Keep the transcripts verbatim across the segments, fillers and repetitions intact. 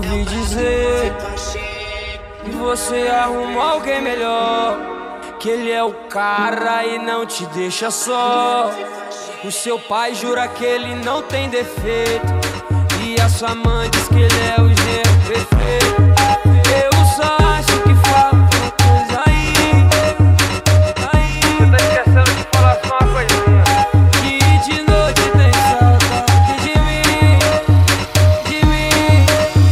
ouvi dizer que você arrumou alguém melhor, que ele é o cara e não te deixa só. O seu pai jura que ele não tem defeito, e a sua mãe diz que ele é o genro perfeito. Eu só acho que falta coisa aí, aí. Você tá esquecendo de falar só uma coisinha, que de noite tem saudade de mim, de mim.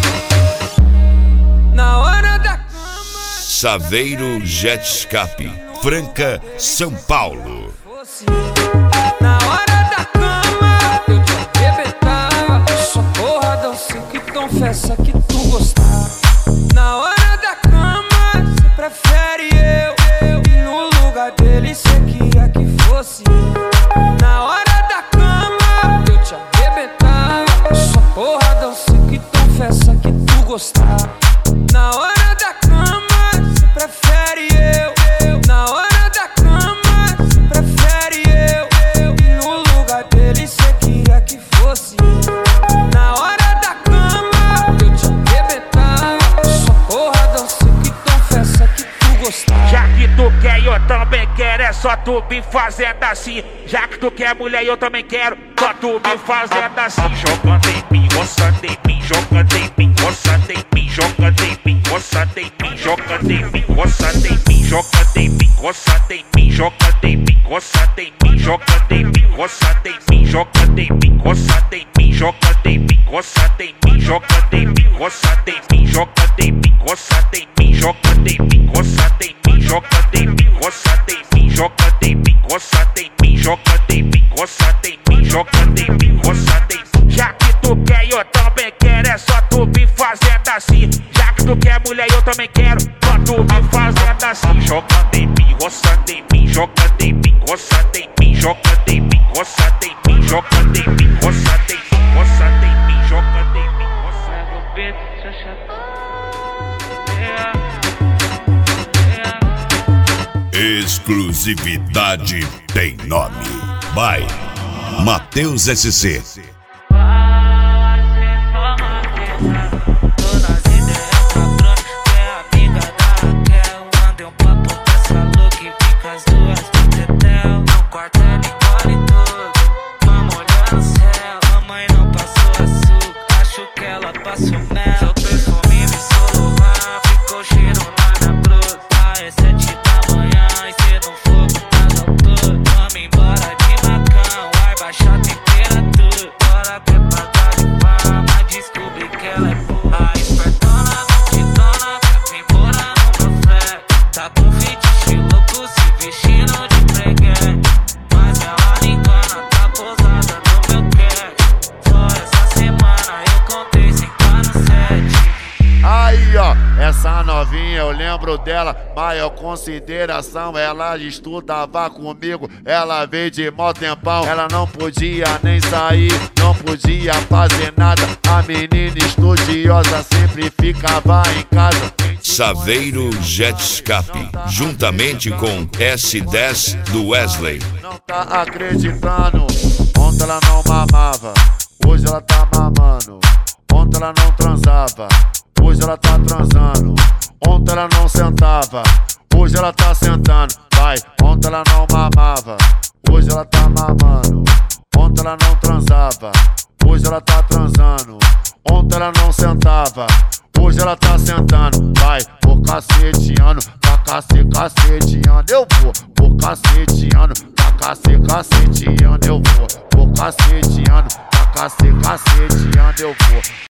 Na hora da cama, Saveiro Jet Escape, Franca, São Paulo. Na hora da cama, eu te arrebentava. Só porradão, sei que confessa que tu gostava. Na hora da cama, cê prefere eu, eu. E no lugar dele cê queria que fosse eu. Na hora da cama, eu te arrebentava. Só porradão, sei que confessa que tu gostava. Na hora da cama, cê prefere eu, eu. Na hora da cama, cê prefere eu, eu. E no lugar dele cê queria que fosse eu. Na hora da cama, eu te arrebentava. Só porradão, sei que confessa que tu gostava. Já que tu quer e eu também quero, é só tu me fazendo assim. Já que tu quer mulher e eu também quero, só tu me fazendo assim. Jogando em mim, roçando em mim, jogando em mim, roçando em mim, jogando em mim, roçando em mim, jogando em mim, roçando em mim, jogando em mim, roçando em mim, jogando em mim, roçando em mim, jogando em mim, roçando em mim, jogando em mim, roçando em mim, jogando em mim, roçando em mim, jogando em mim, roçando em mim, jogando em mim, roçando em mim, jogando em mim, roçando em mim, jogando em mim, roçando em mim, jogando em mim, roçando em mim, jogando em mim, roçando em mim, jogando em mim, roçando em mim. Já que tu quer e eu também quero, é só tu me fazendo assim. Já que tu quer mulher e eu também quero, só tu me fazendo assim. Jogando em mim, roçando em mim, jogando em mim, roçando em mim, jogando em mim, roçando em mim, jogando em mim, roçando em mim, roçando em mim, jogando em mim, roçando em mim. Exclusividade tem nome. By Matheus S C. Essa novinha eu lembro dela, maior consideração. Ela estudava comigo, ela veio de mó tempão. Ela não podia nem sair, não podia fazer nada. A menina estudiosa sempre ficava em casa. Saveiro Jet Escape, juntamente com S dez do Wesley. Não tá acreditando, ontem ela não mamava, hoje ela tá mamando. Ontem ela não transava, hoje ela tá transando. Ontem ela não sentava, hoje ela tá sentando. Vai, ontem ela não mamava, hoje ela tá mamando. Ontem ela não transava, hoje ela tá transando. Ontem ela não sentava, hoje ela tá sentando. Vai, vou caceteando, tá cacete, caceteando. Eu vou, vou caceteando, tá cacete, caceteando. Eu vou, vou caceteando, tá cacete, caceteando. Eu vou.